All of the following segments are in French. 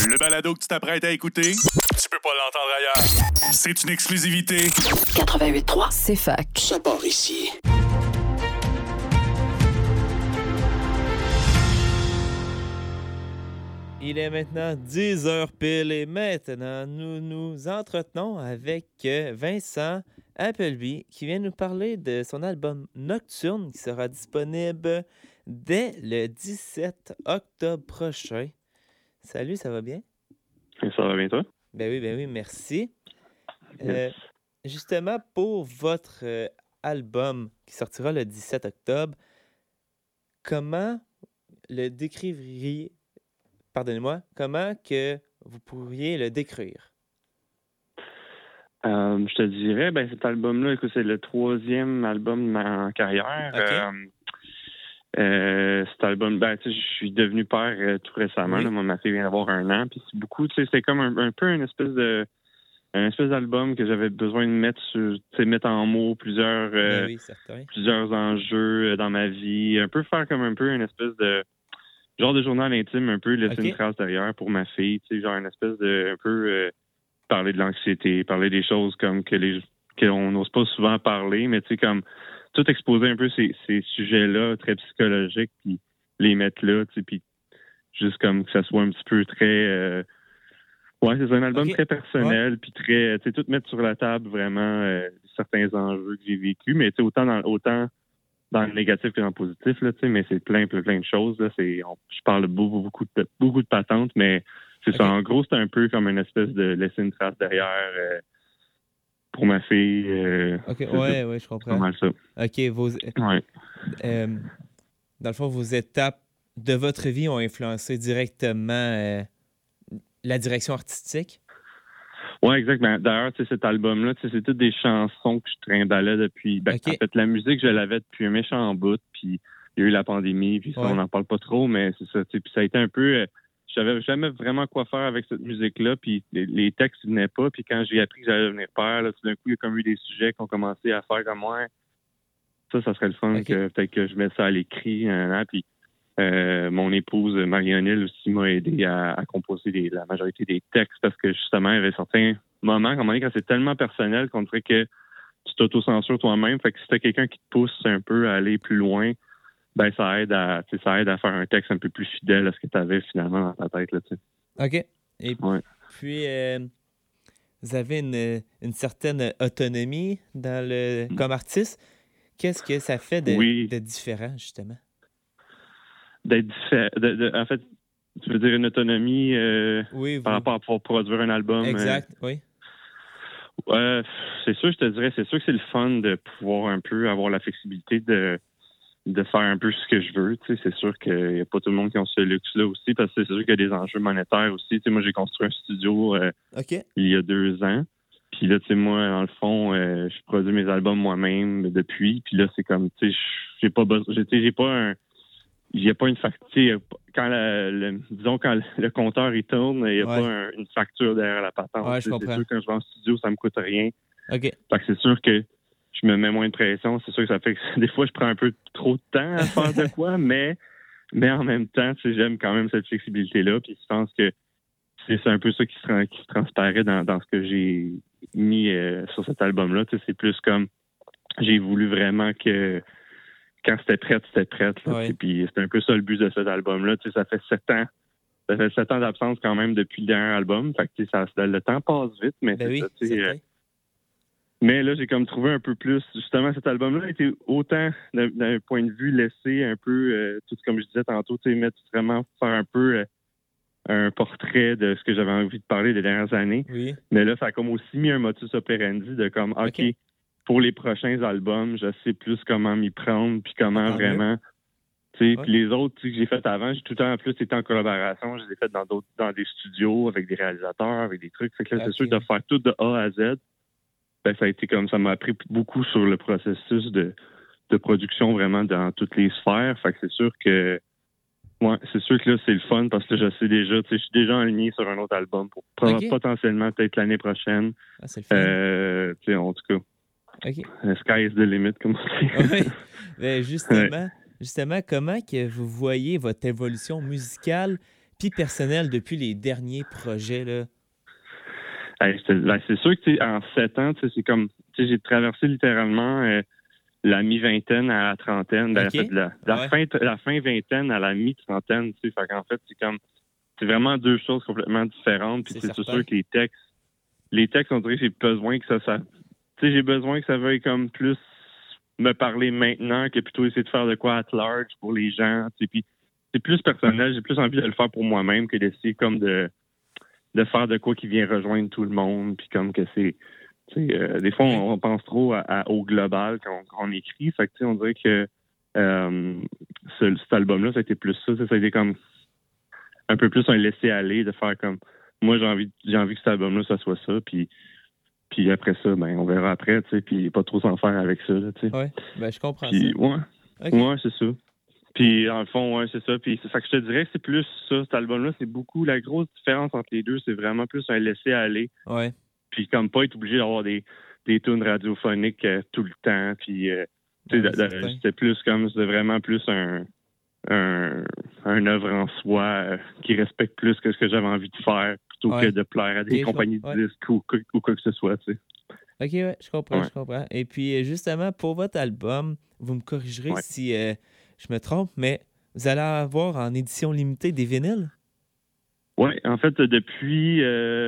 Le balado que tu t'apprêtes à écouter, tu peux pas l'entendre ailleurs. C'est une exclusivité. 88.3, C'est fac. ça part ici. Il est maintenant 10h pile et maintenant nous nous entretenons avec Vincent Appleby qui vient nous parler de son album Nocturne qui sera disponible dès le 17 octobre prochain. Salut, ça va bien? Ça va bien, toi? Ben oui, merci. Yes. Justement, pour votre album qui sortira le 17 octobre, comment le décririez? Pardonnez-moi, comment que vous pourriez le décrire? Je te dirais, cet album-là, écoute, c'est le 3e album de ma carrière. OK. Cet album, je suis devenu père tout récemment. Oui. Là, ma fille vient d'avoir 1 an. Puis c'est beaucoup, c'est comme un peu une espèce d'album que j'avais besoin de mettre en mots plusieurs Oui, certain. plusieurs enjeux dans ma vie. Un peu faire comme un peu une espèce de genre de journal intime, un peu laisser OK. une trace derrière pour ma fille. Genre une espèce de un peu parler de l'anxiété, parler des choses comme qu'on n'ose pas souvent parler, mais tu sais, comme tout exposer un peu ces sujets-là très psychologiques, puis les mettre là, tu sais, puis juste comme que ça soit un petit peu très... c'est un album OK. très personnel, puis très... Tu sais, tout mettre sur la table vraiment certains enjeux que j'ai vécus, mais tu sais, autant dans le négatif que dans le positif, là, tu sais, mais c'est plein de choses, là. Je parle beaucoup de patentes, mais c'est ça. OK. En gros, c'est un peu comme une espèce de laisser une trace derrière pour ma fille. OK, c'est ouais, ça. je C'est pas comprends. mal ça. OK, Ouais. dans le fond, vos étapes de votre vie ont influencé directement la direction artistique? Ouais, exactement. D'ailleurs, tu sais, cet album-là, tu sais, c'est toutes des chansons que je trimballais depuis... OK. En fait, la musique, je l'avais depuis un méchant bout, puis il y a eu la pandémie, puis ça, Ouais. on n'en parle pas trop, mais c'est ça, tu sais, puis ça a été un peu... je savais jamais vraiment quoi faire avec cette musique-là, puis les textes venaient pas, puis quand j'ai appris que j'allais devenir père, là, tout d'un coup, il y a comme eu des sujets qui ont commencé à faire comme moi. Ça serait le fun OK. que peut-être que je mette ça à l'écrit, puis mon épouse Marie-Onille aussi m'a aidé à composer la majorité des textes parce que justement, il y avait certains moments, quand c'est tellement personnel qu'on dirait que tu t'auto-censures toi-même. Fait que si t'as quelqu'un qui te pousse un peu à aller plus loin, ça aide à faire un texte un peu plus fidèle à ce que tu avais finalement dans ta tête, là, tu sais. OK. Et Ouais. puis, vous avez une certaine autonomie comme artiste. Qu'est-ce que ça fait Oui. de différent, justement? D'être différent. En fait, tu veux dire une autonomie Oui, par rapport à pouvoir produire un album. Exact, oui. C'est sûr, je te dirais, c'est sûr que c'est le fun de pouvoir un peu avoir la flexibilité de faire un peu ce que je veux. Tu sais, c'est sûr qu'il n'y a pas tout le monde qui a ce luxe-là aussi, parce que c'est sûr qu'il y a des enjeux monétaires aussi. Tu sais, moi, j'ai construit un studio OK. il y a 2 ans. Puis là, tu sais, moi, dans le fond, je produis mes albums moi-même depuis. Puis là, c'est comme, tu sais, j'ai pas besoin, j'ai pas une facture. Quand disons, quand le compteur il tourne, il n'y a Ouais. pas une facture derrière la patente. Ouais, je Tu sais, comprends. c'est sûr que quand je vais en studio, ça me coûte rien. OK. Fait que c'est sûr que je me mets moins de pression. C'est sûr que ça fait que des fois, je prends un peu trop de temps à faire de quoi, mais en même temps, tu sais, j'aime quand même cette flexibilité-là. Puis je pense que c'est un peu ça qui se transparaît dans ce que j'ai mis sur cet album-là. Tu sais, c'est plus comme j'ai voulu vraiment que quand c'était prêt, là. Ouais. Tu sais, puis c'est un peu ça le but de cet album-là. Tu sais, ça fait 7 ans. Ça fait 7 ans d'absence quand même depuis le dernier album. Fait que tu sais, le temps passe vite, mais Ben c'est oui, ça, tu sais, certain. mais là, j'ai comme trouvé un peu plus. Justement, cet album-là était autant d'un point de vue laissé un peu, tout comme je disais tantôt, tu sais, mettre vraiment faire un peu un portrait de ce que j'avais envie de parler des dernières années. Oui. Mais là, ça a comme aussi mis un motus operandi de comme, OK, pour les prochains albums, je sais plus comment m'y prendre, puis comment Tant vraiment. Tu sais, Ouais. puis les autres tu sais, que j'ai fait avant, j'ai tout le temps en plus été en collaboration. Je les ai fait dans des studios avec des réalisateurs, avec des trucs. Fait que là, c'est OK. sûr de faire tout de A à Z. Ça a été comme ça m'a appris beaucoup sur le processus de production vraiment dans toutes les sphères. Fait que c'est sûr que là, c'est le fun parce que là, je sais déjà, tu sais, je suis déjà aligné sur un autre album pour OK. potentiellement peut-être l'année prochaine. Ah, c'est le fun. Tu sais, en tout cas, OK. sky is the limit, comme on dit. Oui. Ben, justement, comment que vous voyez votre évolution musicale puis personnel depuis les derniers projets, là? C'est sûr que en 7 ans, c'est comme j'ai traversé littéralement la mi-vingtaine à la trentaine, en fait, la fin vingtaine à la mi-trentaine, fait qu'en fait, c'est vraiment deux choses complètement différentes. Puis c'est sûr que les textes, on dirait que j'ai besoin que ça j'ai besoin que ça veuille comme plus me parler maintenant que plutôt essayer de faire de quoi at large pour les gens, puis c'est plus personnel, j'ai plus envie de le faire pour moi-même que d'essayer comme de faire de quoi qui vient rejoindre tout le monde, puis comme que c'est des fois, on pense trop au global quand on écrit. Fait que, on dirait que cet album-là, ça a été plus ça. Ça a été comme un peu plus un laisser-aller de faire comme... Moi, j'ai envie que cet album-là, ça soit ça. Puis après ça, on verra après, puis pas trop s'en faire avec ça. Oui, je comprends puis, ça. Ouais, c'est ça. Puis, dans le fond, c'est ça. Puis, c'est ça que je te dirais que c'est plus ça. Cet album-là, c'est beaucoup... La grosse différence entre les deux, c'est vraiment plus un laisser-aller. Ouais. Puis comme pas être obligé d'avoir des tunes radiophoniques tout le temps. Puis c'était plus comme c'était vraiment plus un œuvre en soi qui respecte plus que ce que j'avais envie de faire plutôt que de plaire à des compagnies de disques ou quoi que ce soit. OK, je comprends. Et puis justement, pour votre album, vous me corrigerez si je me trompe, mais vous allez avoir en édition limitée des vinyles? Oui, en fait, depuis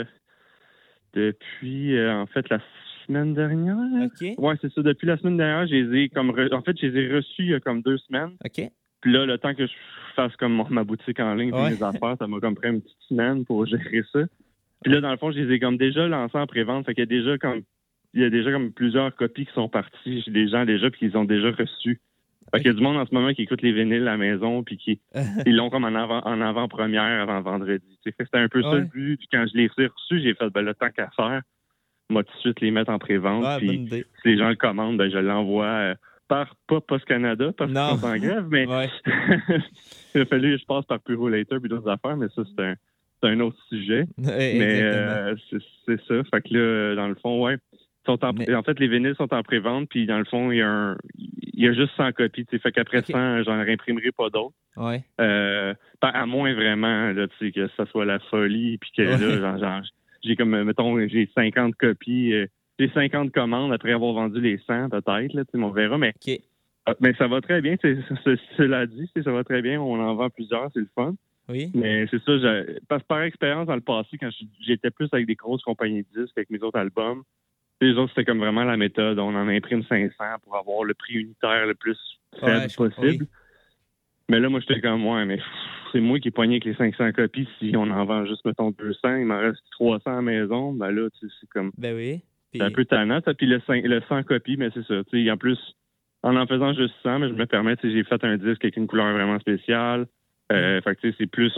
en fait la semaine dernière. OK. Ouais, c'est ça. Depuis la semaine dernière, je les ai reçus il y a comme 2 semaines. OK. Puis là, le temps que je fasse comme ma boutique en ligne et mes affaires, ça m'a comme pris une petite semaine pour gérer ça. Puis là, dans le fond, je les ai comme déjà lancés en pré-vente. Fait qu'il y a déjà comme plusieurs copies qui sont parties chez des gens déjà puis qu'ils ont déjà reçus. Fait qu'il y a du monde en ce moment qui écoute les vinyles à la maison puis qui ils l'ont comme en avant-première avant vendredi. C'était un peu ça le but. Puis quand je les ai reçus, j'ai fait le temps qu'à faire. Moi, tout de suite les mettre en pré-vente. Puis si les gens le commandent, je l'envoie pas Post Canada parce qu'ils sont en grève, mais il a fallu que je passe par Puro Later puis d'autres affaires, mais ça, c'est un autre sujet. Mais c'est ça. Fait que là, dans le fond, en fait, les vinyles sont en pré-vente, puis dans le fond, il y a juste 100 copies. Fait qu'après 100, j'en réimprimerai pas d'autres. Ouais. À moins vraiment là, que ça soit la folie, puis que là, j'ai comme, mettons, j'ai 50 copies, j'ai 50 commandes après avoir vendu les 100, peut-être, là, on verra, mais ça va très bien. Cela dit, ça va très bien. On en vend plusieurs, c'est le fun. Oui. Mais c'est ça, parce que par expérience dans le passé, quand j'étais plus avec des grosses compagnies de disques, avec mes autres albums, les autres, c'était comme vraiment la méthode. On en imprime 500 pour avoir le prix unitaire le plus faible possible. Mais là, moi, j'étais comme, mais c'est moi qui ai pogné avec les 500 copies. Si on en vend juste, mettons, 200, il m'en reste 300 à la maison. Ben là, c'est comme... Ben oui. C'est un peu tannant. Puis le 100 copies, mais c'est ça. En plus, en faisant juste 100, mais je me permets, j'ai fait un disque avec une couleur vraiment spéciale. Fait que c'est plus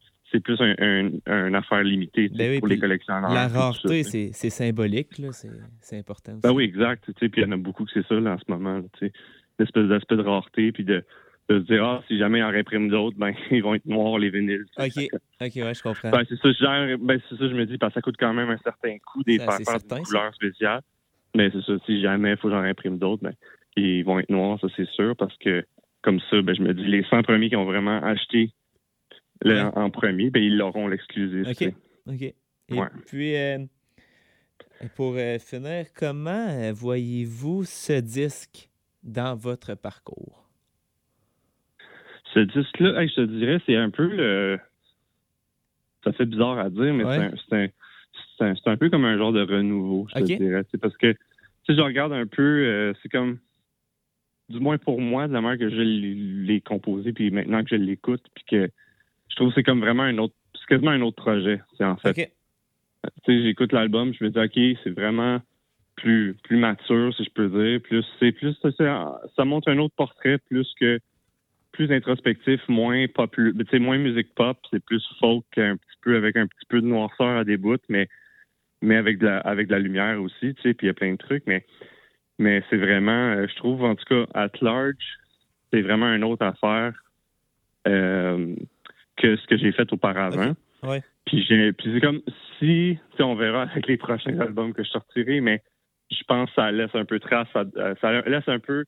une affaire limitée pour les collectionneurs. La rareté, c'est symbolique, là, c'est important aussi. Ben oui, exact. Puis il y en a beaucoup que c'est ça là, en ce moment. L'espèce d'aspect de rareté, puis de se dire, si jamais ils en réimpriment d'autres, ils vont être noirs, les vinyles. OK, je comprends. C'est ça, je me dis, parce que ça coûte quand même un certain coût des faire d'une couleur spéciale. Mais c'est ça, si jamais il faut que j'en réimprime d'autres, ils vont être noirs, ça c'est sûr, parce que comme ça, je me dis, les 100 premiers qui ont vraiment acheté en premier, ils l'auront l'exclusif. OK. Et puis, pour finir, comment voyez-vous ce disque dans votre parcours? Ce disque-là, je te dirais, c'est un peu ça fait bizarre à dire, mais c'est un peu comme un genre de renouveau, je te dirais. C'est parce que, si je regarde un peu, c'est comme... Du moins pour moi, de la manière que je l'ai composé, puis maintenant que je l'écoute, puis que je trouve que c'est comme vraiment c'est quasiment un autre projet, en fait. J'écoute l'album, je me dis, OK, c'est vraiment plus mature, si je peux dire. Ça montre un autre portrait, plus introspectif, moins moins musique pop, c'est plus folk, avec un petit peu de noirceur à des bouts, mais avec de la lumière aussi, puis il y a plein de trucs, mais c'est vraiment, je trouve, en tout cas, at large, c'est vraiment une autre affaire que ce que j'ai fait auparavant. Puis c'est comme si on verra avec les prochains albums que je sortirai, mais je pense que ça laisse un peu trace, ça laisse un peu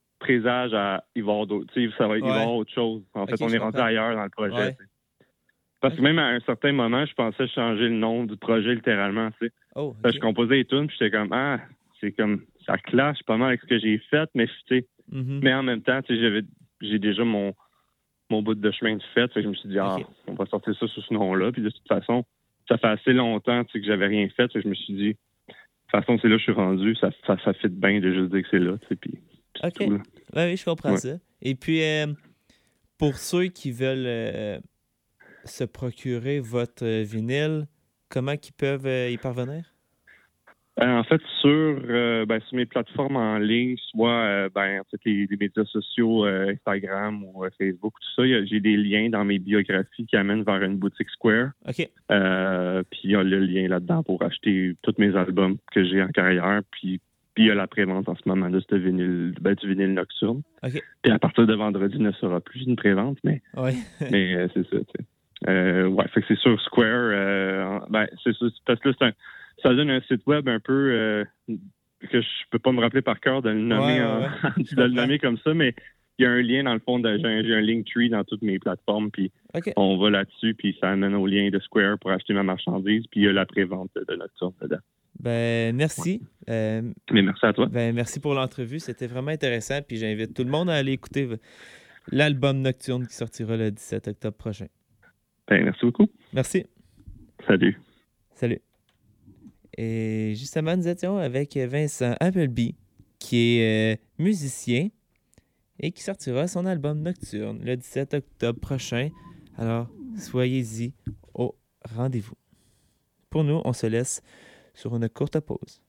présage à y voir d'autres. Il va y avoir autre chose. En fait, on est rendu ailleurs dans le projet. Parce que même à un certain moment, je pensais changer le nom du projet littéralement, tu sais. Oh, Parce que je composais les tunes, puis j'étais comme, c'est comme, ça clash pas mal avec ce que j'ai fait, mais tu sais, Mhm. mais en même temps, tu sais, j'ai déjà mon bout de chemin de fait, fait que je me suis dit, Ok. on va sortir ça sous ce nom-là, puis de toute façon, ça fait assez longtemps, tu sais, que j'avais rien fait, fait que je me suis dit, de toute façon, c'est là que je suis rendu, ça fit bien de juste dire que c'est là, tu sais, puis c'est OK. tout, là. Oui, je comprends Ouais. ça. Et puis, pour ceux qui veulent se procurer votre vinyle, comment ils peuvent y parvenir? En fait, sur mes plateformes en ligne, soit en fait, les médias sociaux, Instagram ou Facebook, tout ça, j'ai des liens dans mes biographies qui amènent vers une boutique Square. OK. Puis il y a le lien là-dedans pour acheter tous mes albums que j'ai en carrière. Puis il y a la prévente en ce moment de ce vinyle, du vinyle nocturne. OK. Puis à partir de vendredi, il ne sera plus une prévente, mais Oui. c'est ça. Tu sais. Fait que c'est sur Square. C'est ça, parce que là, ça donne un site web un peu que je peux pas me rappeler par cœur de le nommer, de le nommer comme ça, mais il y a un lien dans le fond, j'ai un Linktree dans toutes mes plateformes, puis OK. on va là-dessus, puis ça amène au lien de Square pour acheter ma marchandise, puis il y a la prévente de Nocturne dedans. Ben, merci. Mais merci à toi. Ben, merci pour l'entrevue. C'était vraiment intéressant. Puis j'invite tout le monde à aller écouter l'album Nocturne qui sortira le 17 octobre prochain. Ben, merci beaucoup. Merci. Salut. Salut. Et justement, nous étions avec Vincent Appleby, qui est musicien et qui sortira son album Nocturne le 17 octobre prochain. Alors, soyez-y au rendez-vous. Pour nous, on se laisse sur une courte pause.